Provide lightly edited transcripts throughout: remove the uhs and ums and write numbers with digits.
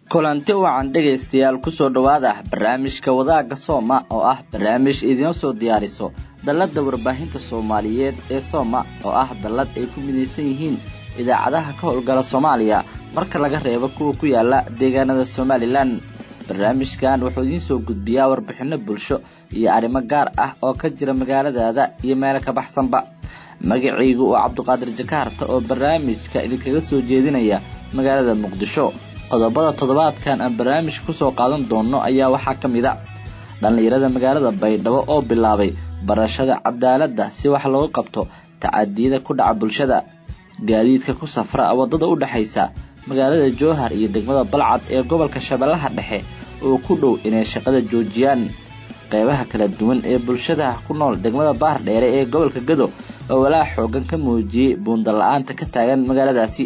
kulanti wacan dhageystayaal ku soo dhawaada barnaamijka wadaaga Sooma oo ah barnaamij idin soo diyaariso dalada warbaahinta Soomaaliyeed ee Sooma oo ah dalad ay ku mideysan yihiin idaacadaha ka howlgala Soomaaliya marka laga reebo kuwa ku yaala deegaanada Somaliland. barnaamijkan wuxuu idin soo gudbiyaa warbixino bulsho iyo arrimo gaar ah oo ka jira magaalada iyo meelo ka baxsanba. magacaygu waa Cabduqaadir Jakaarta oo barnaamijka idinkaga soo jeedinaya magaalada Muqdisho. qodobada toddobaadkan aan barnaamij ku soo qaadan doono ayaa waxaa kamid ah dhalinyarada magaalada Baydhabo oo bilaabay barashada cadaaladda si wax looga qabto tacadiyada ku dhaca bulshada. gaadiidka ku safra wadada u dhaxaysa magaalada Jowhar iyo degmada Balcad ee gobolka Shabeellaha Dhexe oo ku dhow inay shaqada joojiyaan. qaybaha kala duwan ee bulshada ku nool degmada Baardheere ee gobolka Gado oo walaac xoogan ka muujiyay buunda la'aanta ka taagan magaaladaasi.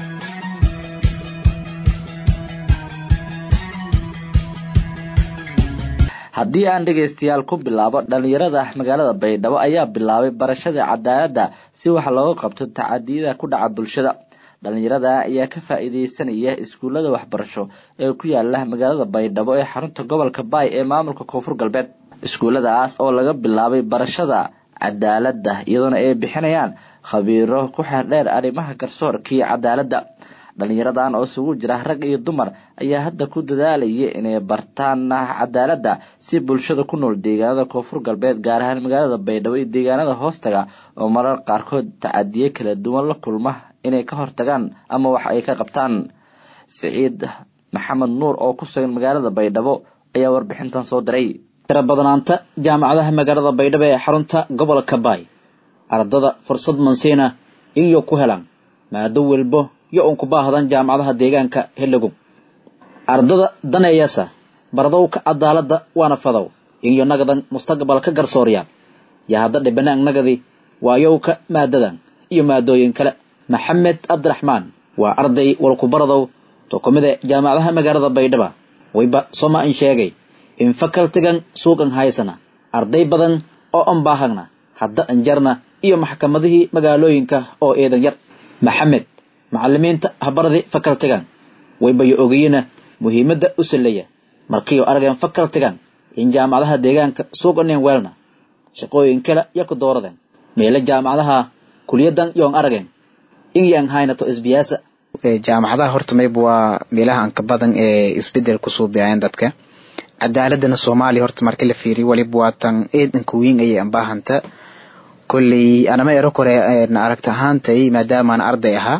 haddii aan dhageystayaal ku bilaabo dhalinyarada magaalada Baydhabo ayaa bilaabay barashada cadaaladda si wax looga qabto tacadiyada ku dhaca bulshada. dhalinyarada ayaa ka faa'iideysanaya iskuulada waxbarasho ee ku yaala magaalada Baydhabo ee xarunta gobolka Baay ee maamulka Koonfur Galbeed. iskuuladaas oo laga bilaabay barashada cadaaladda iyadoona ay bixinayaan khabiiro ku xeeldheer arrimaha garsoorka iyo cadaaladda. dhalinyaradan oo isugu jira rag iyo dumar ayaa hadda ku dadaalaya inay bartaan cadaaladda si bulshada ku nool deegaanada Koonfur Galbeed gaar ahaan magaalada Baydhabo iyo deegaanada hoostaga oo marar qaarkood tacadiye kala duwan la kulma inay ka hortagaan ama wax ay ka qabtaan. Saciid Maxamed Nuur oo ku sugan magaalada Baydhabo ayaa warbixintan soo diray. tira badanaanta jaamacadaha magaalada Baydhabo ee xarunta gobolka Baay ardada fursad mansiina iyo ku helaan maado walbo iyo ku baahdan jaamacadaha deegaanka Helagub. ardada danayasa baradowka cadaaladda waana fadow iyo nagadan mustaqbalka garsooriya ya hadda dhibanaan nagadi waayowka maadadan iyo maadooyin kale. Maxamed Abdiraxmaan waa arday walku baradow to kamida jaamacadaha magaalada Baydhabo wayba Soma in sheegay in fakaltigan suuqan haysana arday badan oo aan baahagna hadda anjarna iyo maxkamadihii magaalooyinka oo eedan yar. Maxamed macallimiinta habaradi fakaltigan wayba ogayina muhiimada u saleeya markii arageen fakaltigan in jaamacadaha deegaanka suuqan weelna shaqooyin kale ya ku dooradeen meelo jaamacadaha kuliyadan yoon arageen in haynato isbiyaasa. jaamacadaha horta mayb waa meelaha aan ka badan ee isbedel ku soo bixiyaan dadka cadaaladana Soomaaliya horta markii la fiiriyo waliba waa tan eedanka weyn ay baahanta kulli ana ma ero kore aragta ahaantay maadaama aan arday ahaa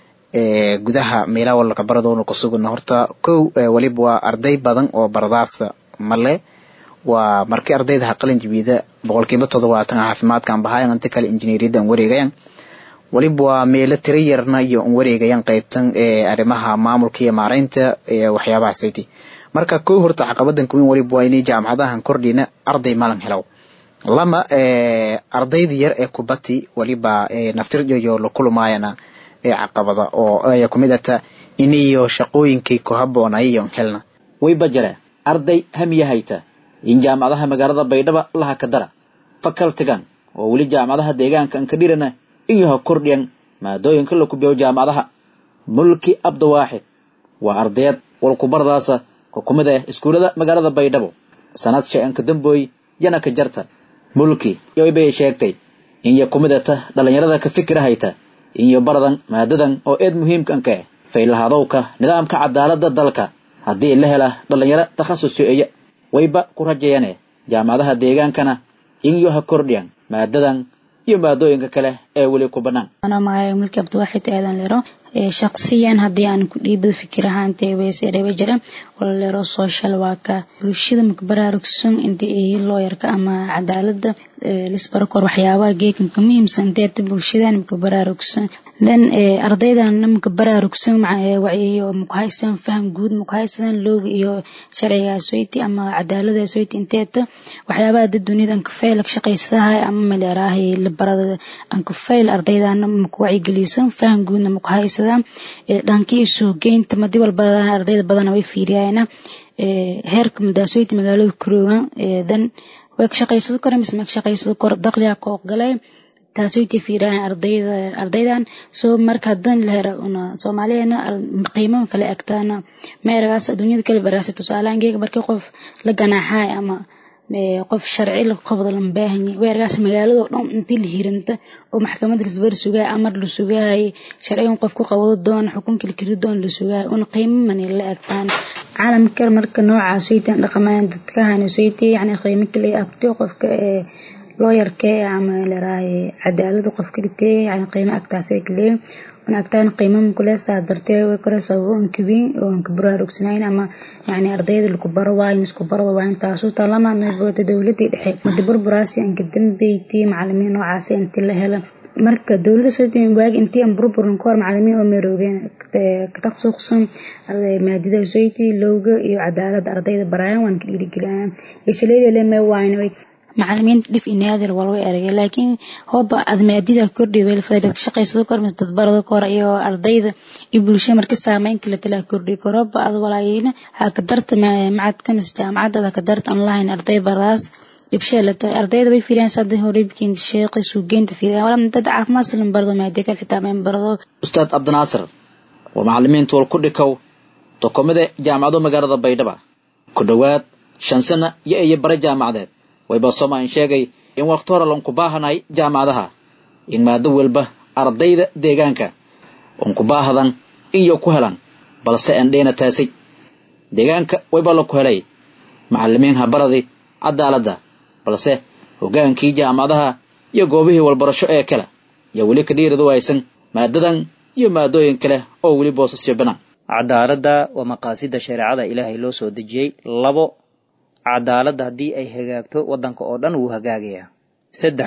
gudaha meelaha wala ka baradoona ku sugan horta waliba waa arday badan oo baradaas male waa markii ardayda qalin jibida 70% caafimaadka bahayan inta kale injineeriyada wareegayaan waliba waa meelo tiro yarna iyo wareegayaan qaybtan arrimaha maamulka iyo maareynta waxyaabaha saytii. marka horta caqabadan ku weyn waliba waa inay jaamacadahan kordhina arday malan helaw lama ardayda yar ee kubati waliba naftirjoyo la kulmaayana caqabada oo ay kumidata iniyo shaqooyinkii ku haboonayeen helna. wayba jira arday hamiyahayta in jaamacadaha magaalada Baydhabo laha ka dara fakaltigan oo wali jaamacadaha deegaanka ka dhirana iyo kordhiyan maadooyinka la ku biyo jaamacadaha. Mulki Abdulwaahid waa ardayad walku baradaasa kumida iskuulada magaalada Baydhabo sanad shan ka damboy yana ka jarta. Mulki bay sheegtay in kumidata dhalinyarada ka fikirahayta iyo baradan maadadan oo eed muhiimka ah faylahadowka nidaamka cadaaladda dalka hadii la hela dhalinyaro takhasusyo wayba ku rajayane jaamacadaha deegaankana iyo kordhiyan maadadan iyo maadooyinka kale ee wali ku banaan. ana maay Mulki Abdulwaahid aadan leero shakhsiyan hadii aan ku dhiibad fikir ahaantay weesay jira wala leero social worker bulshada makbaraarugsan intii lawyer-ka ama cadaaladda lisbarkor waxyaabaha geekanka muhiimsan intii bulshada makbaraarugsan dan ardaydan makbaraarugsan wacyiyo muqaysan faham guud muqaysan looga iyo sharciga soyti ama cadaaladda soyti intii waxyaabaha dunida ka fayl shaqaysaha ama maleerahay la barada an ka fayl ardaydan wacyi gelisan faham guudna muqaysan dhankii soo geynta madi walba ardayda badan way fiiriyayna heerka madaasooyinka magaalada Kuroogan dan way ka shaqeysado kor mise ma ka shaqeysado kor dakhliga koo galay taasoo tifiiraan ardaydan soo marka hadan la helo una Soomaaliyeena qiimo kale agtaana meeraas adduunyada kale baraas tusaalaan geeg markii qof la ganaaxay ama qof sharci la qabdo lan baahan weergaas magaalada dhan intii la hiranta oo maxkamadda isbar sugaa amar la sugaay sharciyan qof ku qabado doon xukunka la kiri doon la sugaa una qiimo man la agtaan caalamka marka noocaas ay tan dhaqamaan dadka hanaysoyti yani qiimo kale agto qofka looyarka ama la raay cadaalad qofka dhigtay yani qiimo agtaasay kale una agtaan qiimo kale saadartay way kala sababon kibin oo kabraarugsanayna ama yani ardayda lagu baro waa isku baro waa intaas oo talama nabadda dawladda dhexe madbar buraasi aan ka dambeeyay macallimiin noocaas intii la helo marka dawladda Soomaaliya waag intii aan burburin koor macallimiin oo meeroogeen ka taqsuuqsan maadada Soomaaliya looga iyo cadaalad ardayda barayaan waan ka dhiirigeliyay isleeyay leeyahay waana macallimiin dif inaadir walba eragay laakiin hooba admaadida kordhi weel fadhil shaqeysado kormis dad barado kor iyo ardayda iyo bulshada markii saameyn kala tala kordhi korba ad walaayina ha ka darta macad ka mis jaamacada ka darta online arday baraas ibsheelata ardayda way fiiriyaan saddex horibkiin sheekh suugeynta fiiriyaan wala dad caafimaad salan barado maadada kale xitaa ma barado ustaad Abdinaasir waa macallimiintu wal ku dhikow dokumada jaamacado magaalada Baydhabo ku dhawaad 5 sano iyo bara jaamacadeed wayba Soomaaliya sheegay in waqti hore lan ku baahanay jaamacadaha in maado walba ardayda deegaanka oo ku baahadan iyo ku helan balse aan dheena taasay deegaanka wayba la ku helay macallimiin habaradi cadaaladda balse hogaankii jaamacadaha iyo goobihii walbarasho ee kale iyo wali ka dhiirado aysan maadadan iyo maadooyin kale oo wali boosas jabana cadaaladda waa maqaasida shariicada Ilaahay loo soo dejiyay labo cadaaladda hadii ay hagaagto wadanka oo dhan uu hagaagaya 3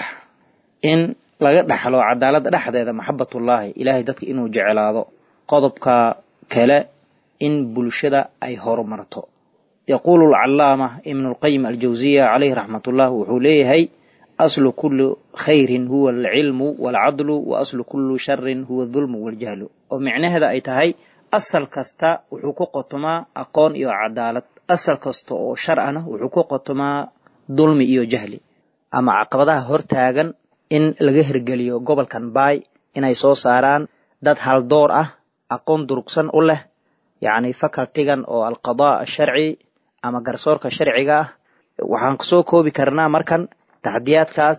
in laga dhaxlo cadaaladda dhexdeeda maxabbatullaahi Ilaahay dadka inuu jecelaado qodobka kale in bulshada ay horumarto يقول العلامة ابن القيم الجوزية عليه رحمة الله وحوليه أصل كل خير هو العلم والعدل وأصل كل شر هو الظلم والجهل ومعنى هذا أيتهي أصل كستا وحقوقتما أقون إيو عدالة أصل كستا وشرعنا وحقوقتما ظلم إيو جهل أما عقبتها هرتاغن إن الغهر قليو قبل كان باي إن يسو ساران داد هال دور أقون درقسان أوله يعني فكر تيغن أو القضاء الشرعي أما قرصورك الشرعي waxaan kusoo koobi karnaa markan taxdiyaadkaas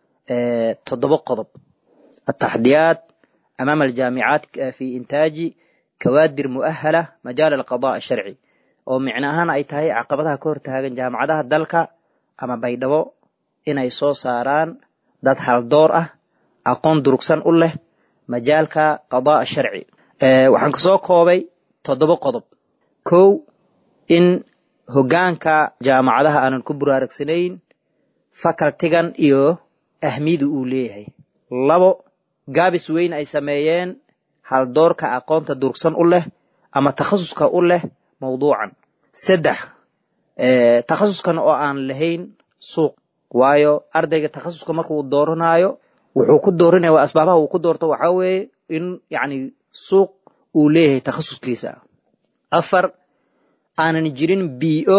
toddoba qodob التحديات أمام الجامعات في إنتاج كوادر مؤهلة مجال القضاء الشرعي ومعناها أي تهي عقبتها كورتها جامعتها دلكا أما بيدبو إن يسو ساران داد حال دور أقون دروكسان أوله مجالك قضاء الشرعي waxaan kusoo koobay toddoba qodob kow in hogaanka jaamacadaha aanan ku buraaragsanayn facultigan iyo ahmiyada uu leeyahay labo gaabis weyn ay sameeyeen hal doorka aqoonta durugsan u leh ama takhasuska u leh mawduucan saddex takhasuskan oo aan lahayn suuq waayo ardayga takhasuska markuu dooranayo wuxuu ku dooranayaa asbaabaha uu ku doorto waxa weeye in yani suuq uu leeyahay takhasuskiisa afar aanan jirin biyo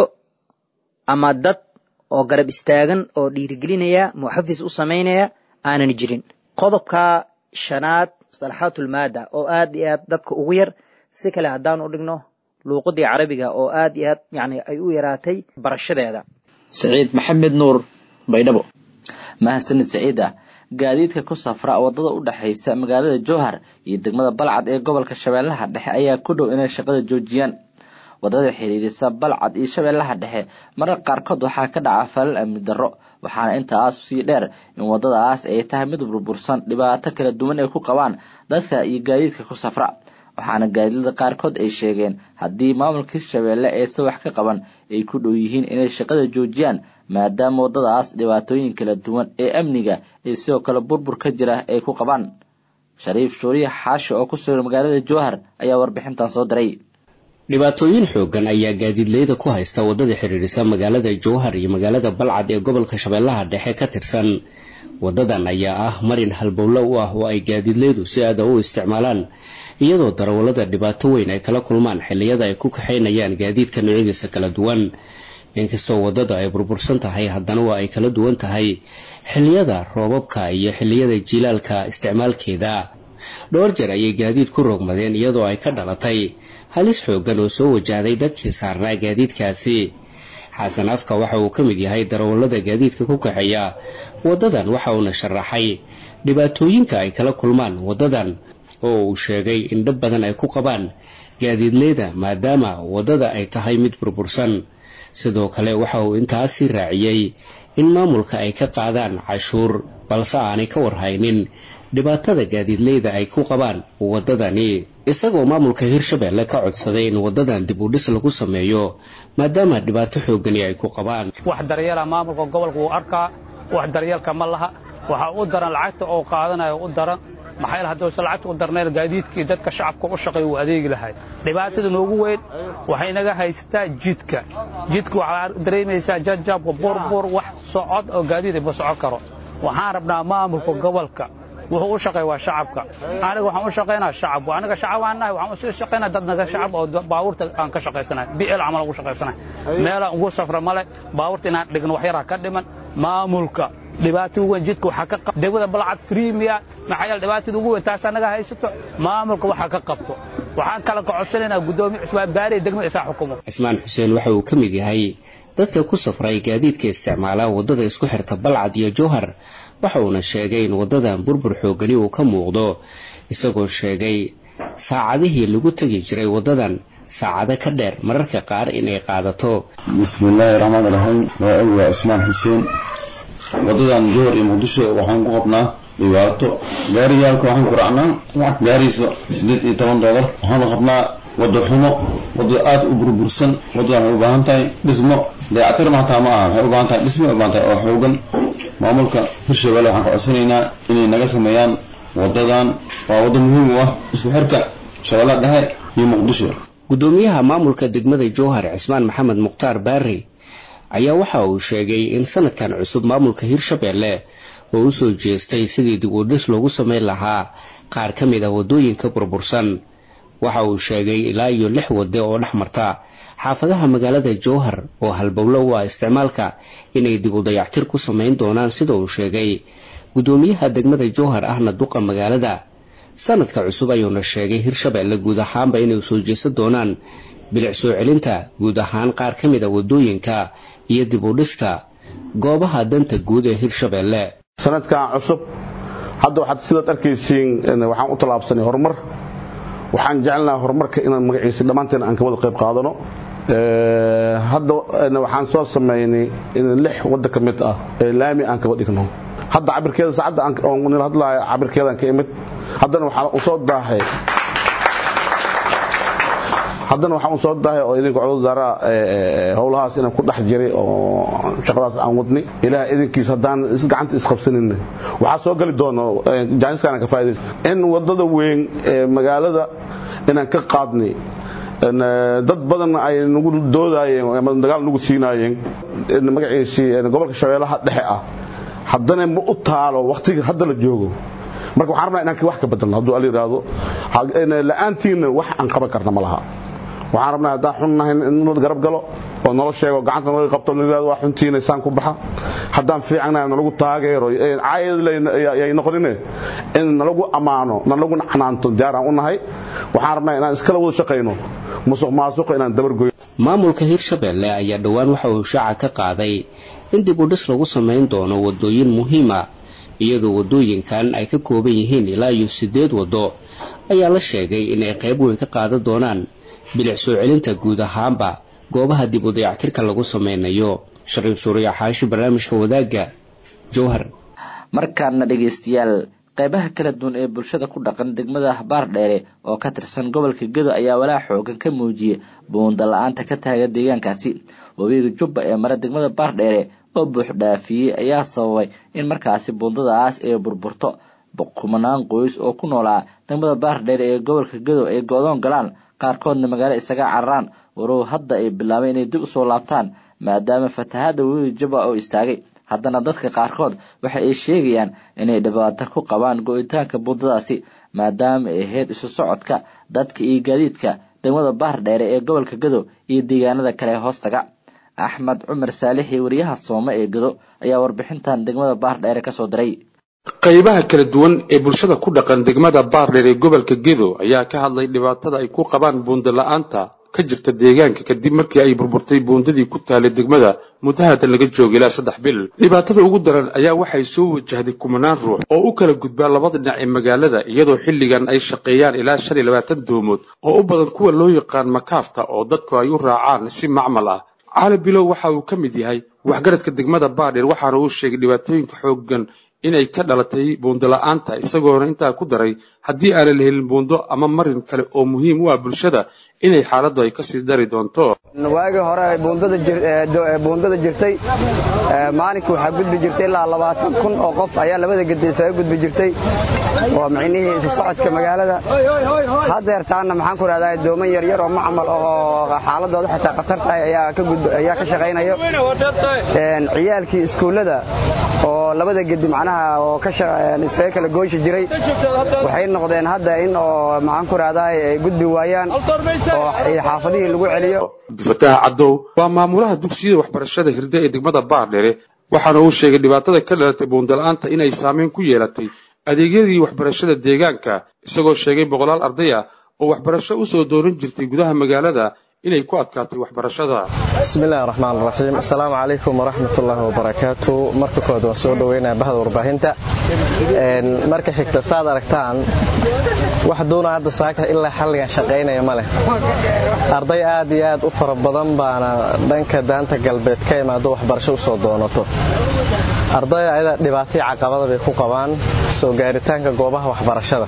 ama dad oo garab istaagan oo dhiirigelinaya muxafis u sameynaya aanan jirin qodobka shanaad mustalahatul maada oo aad iyo aad dadka ugu yar si kale hadaan u dhigno luqadii carabiga oo aad iyo aad yani ay u yaraatay barashadeeda Saciid Maxamed Nuur Baydhabo mahadsan Saciida gaadiidka ku safra wadada u dhaxaysa magaalada Jowhar iyo degmada Balcad ee gobolka Shabeellaha Dhexe ayaa ku dhow inay shaqada joojiyaan wadada xiriirisa Balcad iyo Shabeellaha Dhexe mararka qaarkood waxaa ka dhaca falal amni darro waxaana intaas sii dheer in wadadaas ay tahay mid burbursan dhibaato kala duwan ay ku qabaan dadka iyo gaadiidka ku safra waxaana gaadiidada qaarkood ay sheegeen haddii maamulka Shabeelle ay wax ka qaban ay ku dhow yihiin inay shaqada joojiyaan maadaama wadadaas dhibaatooyin kala duwan ee amniga ay sidoo kale burbur ka jira ay ku qabaan Shariif Shuuriye Xaashi oo ku sugan magaalada Jowhar ayaa warbixintan soo diray dhibaatooyin xoogan ayaa gaadiidleyda ku haysta wadada xiriirisa magaalada Jowhar iyo magaalada Balcad ee gobolka Shabeellaha Dhexe ka tirsan wadadan ayaa ah marin halbowle u ah oo ay gaadiidleydu si aad u isticmaalaan iyadoo darawalada dhibaato weyn ay kala kulmaan xilliyada ay ku kaxeynayaan gaadiidka noocyadiisa kala duwan inkastoo waddada ay burbursan tahay haddana waa ay kala duwan tahay xilliyada roobabka iyo xilliyada jilaalka isticmaalkeeda. dhowr jeer ayay gaadiid ku rogmadeen iyadoo ay ka dhalatay halis xooggan oo soo wajahday dadkii saarnaa gaadiidkaasi. xasan afka waxa uu ka mid yahay darawallada gaadiidka ku kaxeeya waddadan, waxa uuna sharaxay dhibaatooyinka ay kala kulmaan waddadan oo uu sheegay in dhib badan ay ku qabaan gaadiidleyda maadaama waddada ay tahay mid burbursan. sidoo kale waxa uu intaasi raaciyey in maamulka ay ka qaadaan cashuur balse aanay ka warhaynin dhibaatada gaadiidleyda ay ku qabaan waddadani, isagoo maamulka Hirshabelle ka codsaday in waddadan dib u dhis lagu sameeyo maadaama dhibaato xooggan ay ku qabaan. wax daryeela maamulka gobolka uu arkaa, wax daryeelka ma laha, waxa uu daran lacagta oo qaadanayo u daran maxay haddii uu lacagta u darneen gaadiidkii dadka shacabka u shaqeeyo uu adeegi lahayd. dhibaatada noogu weyn waxay naga haysataa jidka waxa dareemaysaa jajab burbur wax socod oo gaadiid ma socon karo. waxaan rabnaa maamulka gobolka wuxuu u shaqeeyaa waa shacabka. aniga waxaan u shaqeynaa shacab, aniga shacab aan nahay, waxaan u shaqeynaa dad naga shacab oo baabuurta aan ka shaqeysanahay, BL amal ugu shaqeysanahay. meel aan ugu safra male, baabuurta inaan dhigno wax yar ka dhiman. maamulka dhibaatada weyn jidka waxa ka qabto degmada Balcad Freemia maxay dhibaatada ugu weyn taas anaga haysato, maamulka waxa ka qabto. waxaan kala codsanaynaa gudoomiye Cusmaan Baari degmada Isaa xukumo. Ismaan Xuseen waxa uu ka mid yahay dadka ku safray gaadiidka isticmaala waddada isku xirta Balcad iyo Jowhar. waxa uuna sheegay in waddadan burbur xoogani uu ka muuqdo, isagoo sheegay saacadihii lagu tagi jiray waddadan saacado ka dheer mararka qaar inay qaadato. bismillaahi raxmaani raxiim. waa Ismaan Xuseen. waddadan Jowhar iyo Muqdisho waxaan ku qabnaa dhibaato. gaariyaalka waxaan ku raacnaa lacag gaaraysa $18. waxaan qabnaa waddo xumo, waddo aad u burbursan. waddadan waxay u baahan tahay dhismo, dayactir maanta ma aha, waxay u baahan tahay dhismo, u baahan tahay oo xooggan. maamulka Hirshabelle waxaan ka codsanaynaa inay naga sameeyaan waddadan. waa waddo muhiim u ah isku xirka Shabeellaha Dhexe iyo Muqdisho. gudoomiyaha maamulka degmada Jowhar Cismaan Maxamed Mukhtaar Baari ayaa waxa uu sheegay in sanadkan cusub maamulka Hirshabelle oo u soo jeestay sidii dib u dhis loogu sameyn lahaa qaar ka mid ah waddooyinka burbursan. waxa uu sheegay ilaa iyo 6 waddo oo dhex marta xaafadaha magaalada Jowhar oo halbowlo u ah isticmaalka inay dib u dayactir ku sameyn doonaan, sida uu sheegay gudoomiyaha degmada Jowhar ahna duqa magaalada. sanadka cusub ayuuna sheegay Hirshabelle guud ahaanba inay soo jeesan doonaan bilic soo celinta guud ahaan qaar ka mid ah waddooyinka iyo dib u dhista goobaha danta guud ee Hirshabelle. sanadkan cusub hadda waxaad sidaad arkaysiin waxaan u talaabsanay horumar. waxaan jecelnahay horumarka inaan magaciisa dhammaanteen aan ka wada qayb qaadano. hadda waxaan soo sameynay in 6 waddo ka mid ah laami aan ka wada dhigno. hadda cabirkeeda saacada aan nila hadlayo cabirkeedan ka imid. haddana waxaan u soo daahay oo idinka codad daara howlahaas inaan ku dhex jiray oo shaqadaas aan wadnay. ilaahay idinkiis haddaan gacanta isqabsanin waxaa soo gali doono jaaniskana ka faa'iideysan in waddada weyn ee magaalada inaan ka qaadnay. dad badan ay nagu doodayeen ama dagaal nagu siinayeen magaciisi gobolka Shabeellaha Dhexe ah. haddana ma u taalo waqtiga hadda la joogo. marka waxaan rabnaa inaan wax ka bedelno hadduu ali raado la'aantiina wax aan qaban karna ma laha. waxaan rabnaa haddaan xunnahay in garab galo oo nolol sheego gacanta naga qabto niraado waa xuntiina saan ku baxa. haddaan fiicanahay nalagu taageero caayad ay noqonine in nalagu amaano nalagu nacnaanto diyaaraan u nahay. waxaan rabnaa inaan iskala wada shaqeyno musuqmaasuqa inaan dabar goyo. maamulka Hirshabelle ayaa dhawaan waxa uu shaaca ka qaaday in dib u dhis lagu sameyn doono waddooyin muhiim ah, iyadoo waddooyinkan ay ka kooban yihiin ilaa iyo 8 waddo. ayaa la sheegay inay qayb weyn ka qaadan doonaan bilic soo celinta guud ahaanba goobaha dib u dayactirka lagu sameynayo. Shariif Suuriya Xaashi, barnaamijka wadaagga, Jowhar. markaana dhageystayaal, qaybaha kala duwan ee bulshada ku dhaqan degmada Baardheere oo ka tirsan gobolka Gedo ayaa walaac xoogan ka muujiyay buunda la'aanta ka taagan deegaankaasi. wabiga Jubba ee mara degmada Baardheere oo buux dhaafiyay ayaa sababay in markaasi buundadaas ay burburto. kumanaan qoys oo ku noolaa degmada Baardheere ee gobolka Gedo ay go'doon galaan, qaarkoodna magaalo isaga cararaan. warow hadda ay bilaabeen inay dib u soo laabtaan maadaama fatahaada wabiga Jubba oo istaagay. haddana dadka qaarkood waxa ay sheegayaan inay dhibaato ku qabaan go'itaanka buundadaasi maadaama ay ahayd isu socodka dadka iyo gaadiidka degmada Baardheere ee gobolka Gedo iyo deegaanada kale hoostaga. axmed cumar saalix iyo wariyaha soome ee Gado ayaa warbixintan degmada Baardheere ka soo diray. qaybaha kala duwan ee bulshada ku dhaqan degmada Baardheere ee gobolka Gedo ayaa ka hadlay dhibaatada ay ku qabaan buundo la'aanta ka jirta deegaanka kadib markii ay burburtay buundadii ku taalay degmada mudahada laga joogay ilaa 3 bil. dhibaatada ugu daran ayaa waxay soo wajahday kumanaan ruux oo u kala gudbaa labada dhinac ee magaalada iyadoo xilligan ay shaqeeyaan ilaa 25 doomood oo u badan kuwa loo yaqaan makaafta oo dadku ay u raacaan si macmal ah. Cali Bilow waxa uu ka mid yahay waxgaradka degmada Baardheere waxaana uu sheegay dhibaatooyinka xooggan inay ka dhalatay buundo la'aanta isagoona intaa ku daray haddii aan la helin buundo ama marin kale oo muhiim u ah bulshada inay xaaladdu ay ka sii dari doonto. waagi hore buundada jirtay maalinka waxa gudbi jirtay ilaa 20,000 oo qof ayaa labada gediisa ay gudbi jirtay oo macnihiisa isu socodka magaalada hadeertaana maxaan ku raadayay dooman yar yar oo macmal oo xaaladooda xitaa khatar tahay ayaa ka shaqeynayo ciyaalkii iskuulada oo labada gedi macnaha oo ka shaqeynayay kala gooshi jiray waxay noqdeen hadda in oo maxaan ku raadayay ay gudbi waayaan oo xaafadihii lagu celiyo. Fataax Cadow waa maamulaha dugsiyada waxbarashada Hirde ee degmada Baardheere waxaana uu sheegay dhibaatada ka dhalatay buundo la'aanta inay saameyn ku yeelatay adeegyadii waxbarashada deegaanka isagoo sheegay boqolaal arday ah oo waxbarasho u soo dooran jirtay gudaha magaalada inay ku adkaatay waxbarashada. Bismillahir Rahmaanir Rahiim. Assalaamu alaykum wa rahmatullahi wa barakaatuh. Marka koowaad waan soo dhaweynaa bahda warbaahinta. Marka xigta saad aragtaan wax doona hadda saaka ilaa xalligan shaqeynaya ma leh. Arday aad iyo aad u fara badan baana dhanka daanta galbeed ka imaado waxbarasho u soo doonato. Ardayda ayada dhibaatooyin caqabado bay ku qabaan soo gaaritaanka goobaha waxbarashada.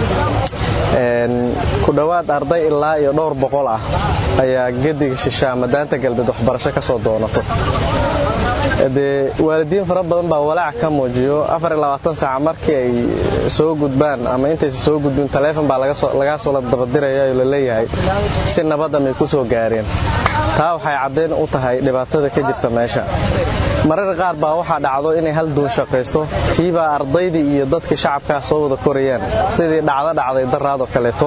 ku dhawaad arday ilaa iyo dhowr boqol ah ayaa gediga shishaama daanta galbeed waxbarasho ka soo doonato. waalidiin fara badan baa walaac ka muujiyo 24 saac markii ay soo gudbaan ama intay soo gudbin telefoon baa laga soo la dabadiraya oo la leeyahay si nabad ah ay ku soo gaareen. taa waxay cadeen u tahay dhibaatada ka jirta meesha. marar qaar baa waxa dhacdo inay hal doon shaqeyso tiiba ardaydii iyo dadka shacabka soo wada korayaan sidii dhacday daraado kaleeto.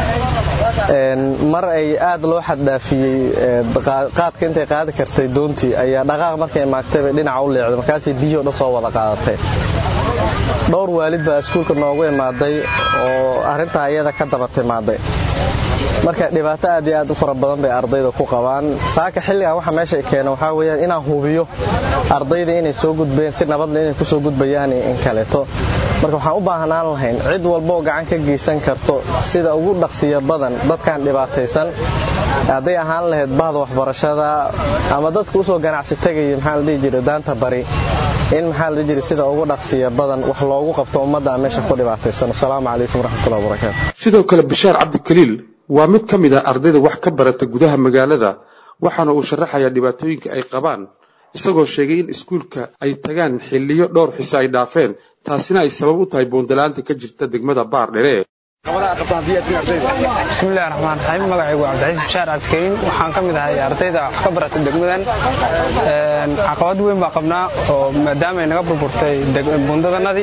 mar ay aad loo xad dhaafiyay qaadka intay qaadi kartay doontii ayaa dhaqaaq markay maagtay dhinaca u leexday markaas biyo dhan soo wada qaadatay. dhowr waalid baa iskuulka noogu imaaday oo arinta ayada ka daba timaaday. marka dhibaato aad iyo aad u fara badan bay ardayda ku qabaan. saaka xilligan waxa meesha keenay waxa weeyaan inaan hubiyo ardayda inay soo gudbeen si nabad leh inay ku soo gudbayaan in kaleeto. marka waxaan u baahnaan lahayn cid walba oo gacan ka geysan karto sida ugu dhaqsiya badan dadkan dhibaataysan haday ahaan lahayd bahda waxbarashada ama dadku u soo ganacsi tagay maxaa la dhihi jiray daanta bari in maxaa la jiray sida ugu dhaqsiya badan wax loogu qabto ummadda meesha ku dhibaataysan. Assalaamu alaykum warahmatullahi wabarakaatuh. sidoo kale Bishaar Cabdi Kaliil waa mid ka mid ah ardayda wax ka barata gudaha magaalada waxaana uu sharaxayaa dhibaatooyinka ay qabaan isagoo sheegay in iskuulka ay tagaan xilliyo dhowr xiso ay dhaafeen taasina ay sabab u tahay buundo la'aanta ka jirta degmada Baardheere. Bismillahir Rahmaanir Rahiim. magacaygu waa Cabdi Bishaar Cabdi Kaliil waxaan ka mid ahay ardayda wax ka barata degmadan. caqabad weyn baa qabnaa oo maadaama ay naga burburtay buundadanadii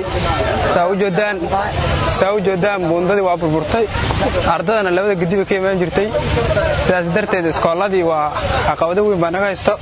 saa u jeedaan buundadii waa burburtay ardadana labada gediba ka imaan jirtay sidaas darteed iskooladii waa caqabado weyn baa naga haysto.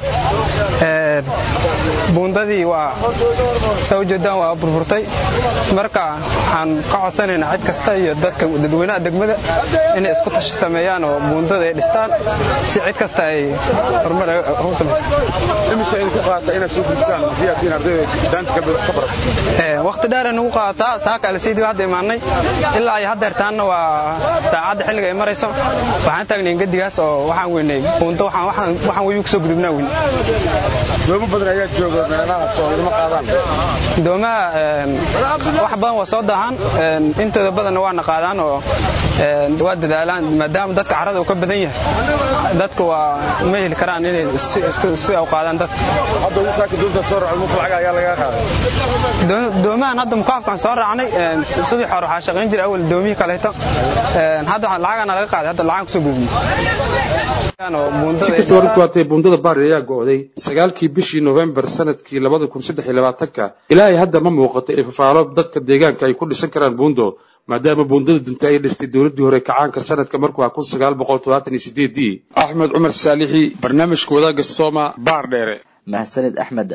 buundadii waa saa u jeedaan waa burburtay marka waxaan ka codsanaynaa cid kasta iyo dadweynaha degmada inay isku tashi sameeyaan oo buundada ay dhistaan si cid kasta ay horumar u samayso. imise in ku qaata inaad soo gudbtaan diyaartiin ardayda daanta ka barata waqti dheer nagu qaataa saaka la sidii hadda imaanay ilaa ay hadeertaana waa saacada xilliga ay marayso waxaan taagnay gedigaas oo waxaan weynay buundo waxaan weey ku soo gudubnaa weyn. doomo badan ayaa jooga meelaha soo ilma qaadaan doomaha wax badan waa soo daahan intooda badan waa qaadaan oo waa dadaalaan maadaama dadka carada uu ka badan yahay dadku waa ma heli karaan inay si u qaadaan dadka. hadda saaka doonta soo raacay muqlaca ayaa laga qaaday doomahan hadda mukaafkan soo raacnay subax hore waxa shaqeyn jiray awal doomii kaleeto hadda lacagana laga qaaday hadda lacag soo gudbin. si kastaba runtii buundada Baardheere ayaa go'day 9kii bishii November sanadkii 2023 ilaa ay hadda ma muuqato ifafaalo dadka deegaanka ay ku dhisan karaan buundo maadaama buundada dunta ay dhistay dowladdii hore kacaanka sanadka markuu ahaa 1978 axmed cumar saalixi barnaamijka wadaagga sooma baardheere mahadsanid axmed.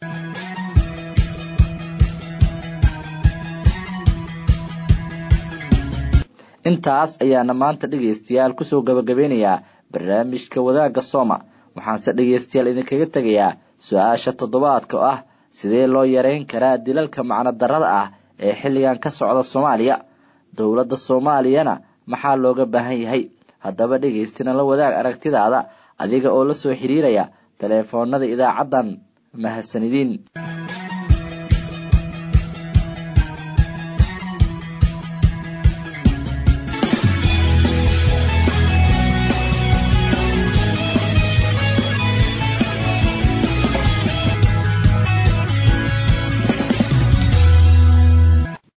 intaas ayaana maanta dhegaystayaal kusoo gabagabeynayaa barnaamijka wadaagga sooma. waxaanse dhegaystayaal idinkaga tegayaa su-aasha toddobaadka oo ah sidee loo yareyn karaa dilalka macno darrada ah ee xilligan ka socda Soomaaliya, dowladda Soomaaliyana maxaa looga baahan yahay? haddaba dhagaystina la wadaag aragtidaada adiga oo la soo xiriiraya taleefoonada idaacadan. mahadsanidin.